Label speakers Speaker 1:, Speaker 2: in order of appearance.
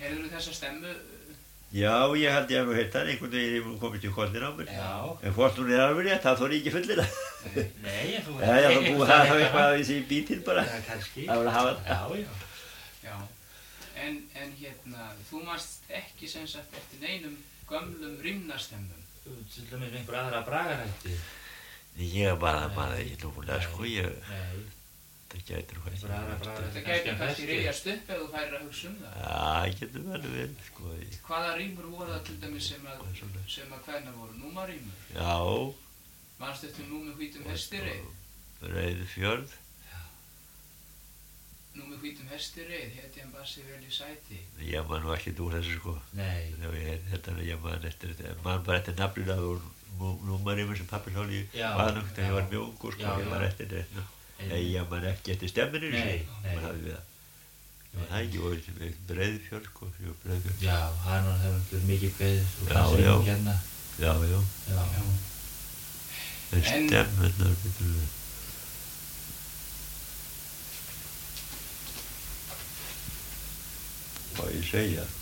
Speaker 1: Heyrðirðu þessa stemmu?
Speaker 2: Já, ég held ég hef nú heyrt hann einhvern veginn ég komist í kollin á mér.
Speaker 3: Já.
Speaker 2: En hvort hún alveg rétt, það þori ég ekki fullina.
Speaker 3: Nei, en þú...
Speaker 2: Já, þú búið að hafa eitthvað í sig bítinn bara.
Speaker 3: Já, kannski.
Speaker 2: Það var að hafa það.
Speaker 3: Já.
Speaker 1: En þú manst ekki sem sagt eftir neinum gömlum rímnastemmum?
Speaker 3: Til dæmis einhver aðra bragarætti?
Speaker 2: Ég bara ekki númulega, sko,
Speaker 3: Nei.
Speaker 2: Það gæti nú kannski
Speaker 1: Þetta gæti kannski rifjast upp ef þú færir að hugsa það?
Speaker 2: Já, það getur vel verið, sko.
Speaker 1: Hvaða rímur voru það til dæmis sem að hvernig voru? Númarímur?
Speaker 2: Já.
Speaker 1: Manstu eftir Nú með hvítum hesti reið?
Speaker 2: Rauðufjörð.
Speaker 1: Nú með hvítum hesti reið, hetjan bassi vel í sæti.
Speaker 2: Ég man nú ekkert úr þessu, sko.
Speaker 3: Nei.
Speaker 2: Ég man bara eftir nafnina úr númarímur sem pabbi hlóð í vaðnum þegar ég var mjög ungur, sko. Ég man eftir þetta. Ég man ekki eftir stemminu, sko.
Speaker 3: Nei.
Speaker 2: Man hafði við það. Ég man það ekki, og Breiðfjörð, sko.
Speaker 3: Já, hann hefur mikið kveðið og
Speaker 2: Já.
Speaker 3: hérna.
Speaker 2: Já. En stemmunar, betur við. Hvað ég segja?